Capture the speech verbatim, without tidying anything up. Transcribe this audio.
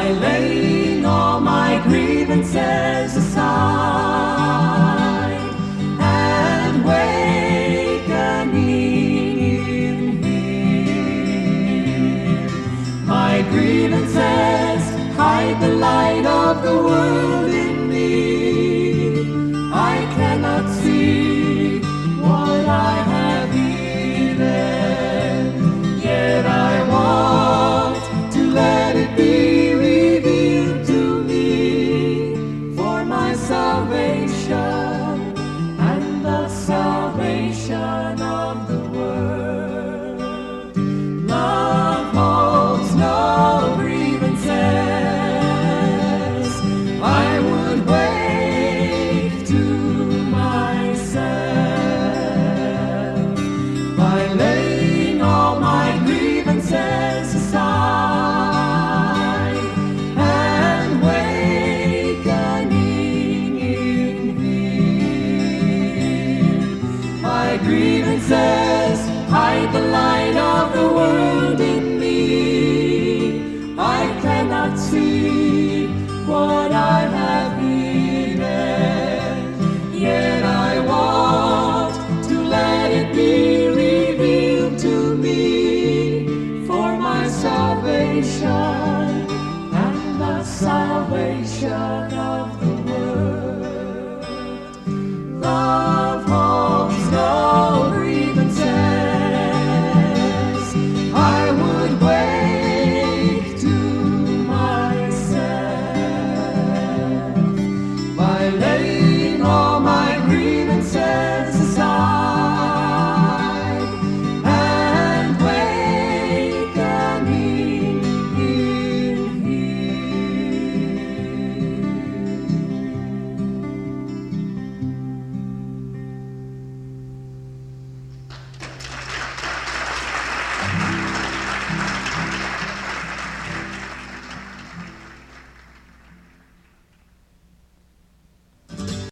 by laying all my grievances aside and wakening in Him. My grievances hide the light of the world in me. I cannot see what I have hidden, yet I want to let it be revealed to me for my salvation and the salvation of the world. Love holds no grievances. I would wake to myself by laying all my grievances aside and wakening in Him. My grievances hide the light of the world in me. I cannot see what I have hidden, yet I want to let it be revealed to me for my salvation and the salvation